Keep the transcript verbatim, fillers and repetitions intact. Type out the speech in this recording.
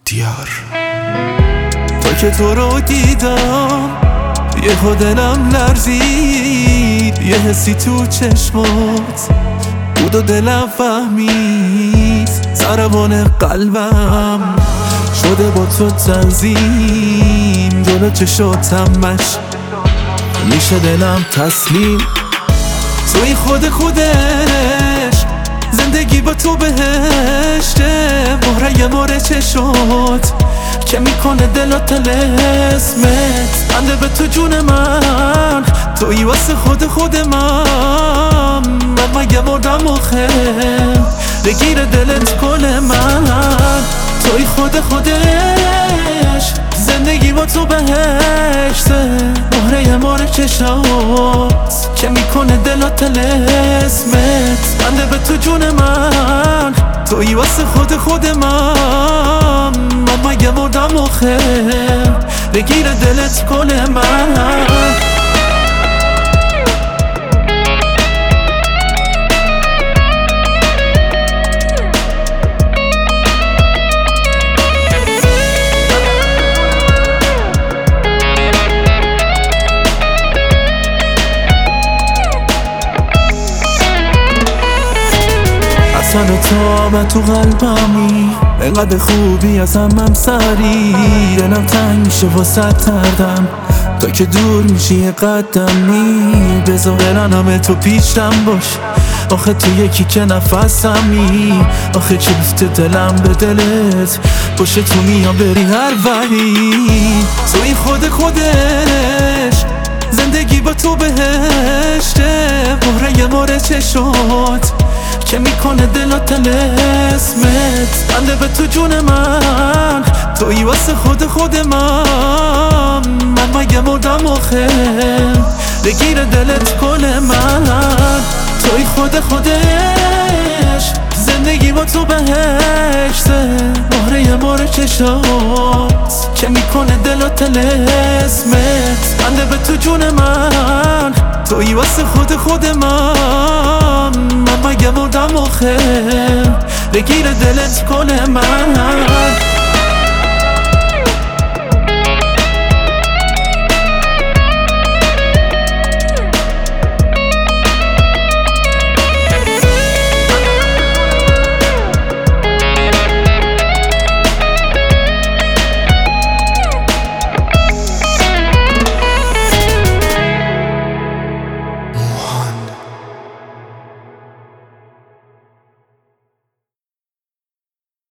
دیار. تا که تو رو دیدم یه دلم لرزید، یه حسی تو چشمات بود و دلم فهمید، ضربان قلبم شده با تو تنظیم، جلو چشاتمش میشه دلم تسلیم. توی خود خودش زندگی با تو بهشته، مهره مهره چشات که میکنه دلات تلسمت، بنده به تو جون من، توی واسه خود خود من. من مگه مردم آخه بگیره دلت کل من، توی خود خودش زندگی با تو بهشته، مهره مهره چشات که میکنه دلات تلسمت، بنده به تو جون من، توی واسه خود خود من. من مگه مردم آخه بگیره دلت کل من. اصلا تو من تو قلبمی، انقدر خوبی از همم سری، دلم تنگ میشه واسه تردم، تا که دور میشی یه قدمی، بذار همه تو پیشم باش، آخه تو یکی که نفسمی، آخه چه بیفته دلم به دلت، باشه تو میام بری هر وحی. توی خود خودش زندگی با تو بهشته، مهره مهره چشات که میکنه دلات تلسمت، بنده به تو جون من، توی واسه خود خود من. من مگه مردم آخه بگیره دلت کل من، توی خود خودش زندگی با تو بهشته، مهره مهره چشات که میکنه دلات تلسمت، بنده به تو جون من، توی واسه خود خود من. من مگه مردم آخه بگیره دلت کل من.